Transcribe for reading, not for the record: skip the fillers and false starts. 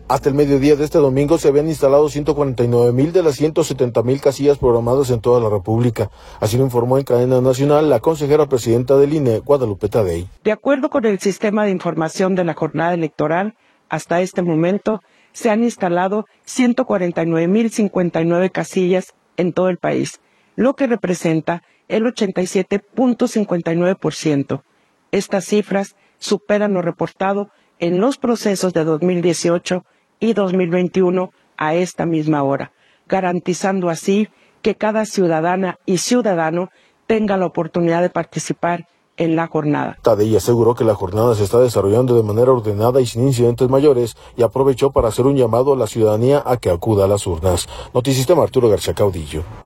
Hasta el mediodía de este domingo se habían instalado 149,000 de las 170,000 casillas programadas en toda la República. Así lo informó en cadena nacional la consejera presidenta del INE, Guadalupe Tadei. De acuerdo con el sistema de información de la jornada electoral, hasta este momento se han instalado 149,059 casillas en todo el país, lo que representa el 87.59%. Estas cifras superan lo reportado en los procesos de 2018 y 2021 a esta misma hora, garantizando así que cada ciudadana y ciudadano tenga la oportunidad de participar en la jornada. Tadei aseguró que la jornada se está desarrollando de manera ordenada y sin incidentes mayores y aprovechó para hacer un llamado a la ciudadanía a que acuda a las urnas. Notisistema, Arturo García Caudillo.